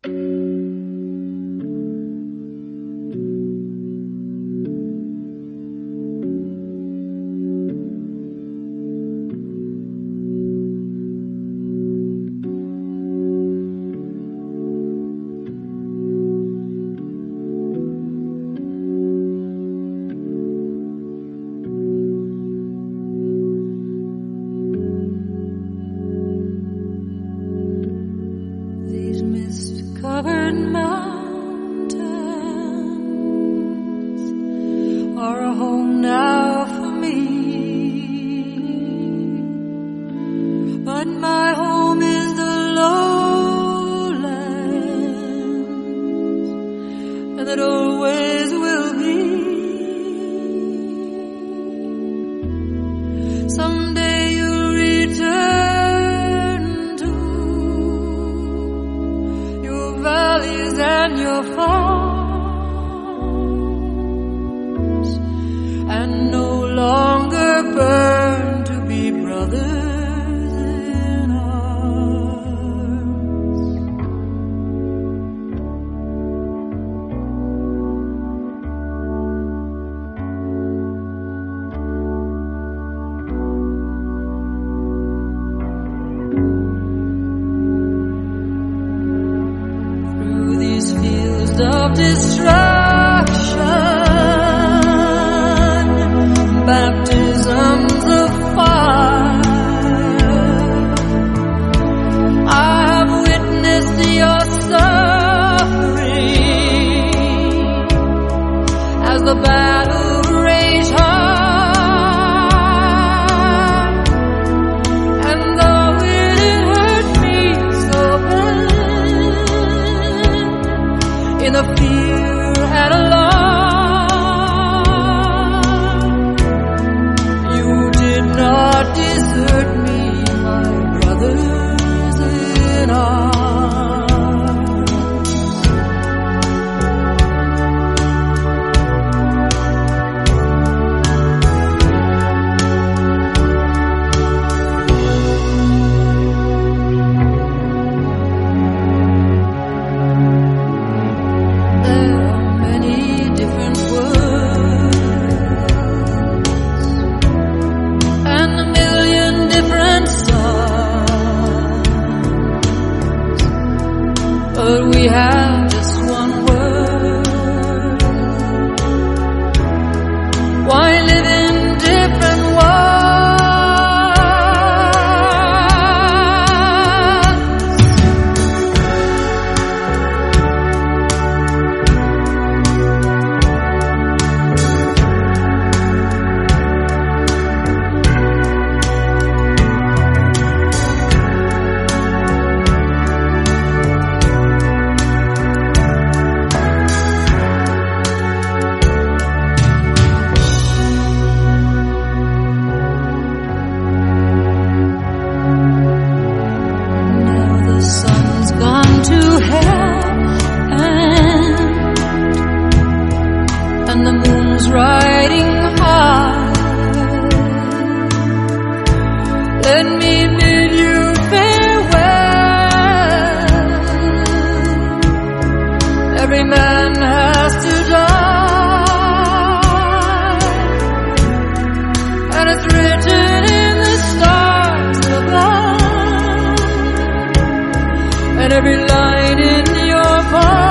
Mist-covered mountains are a home now for me, but my home is the lowlands, and it always will be. Someday you'll return valleys and your farms, and no longer burn to be brothers in arms. Fields of destruction, baptisms of fire, I have witnessed your suffering as the battle raged hard, and though it hurt me so bad, in the fear and alarm, you did not desert me, my brothers in arms. But we have just one word. Why live in different and the moon's riding high. Let me bid you farewell. Every man has to die, and it's written in the stars above, and every line in your poem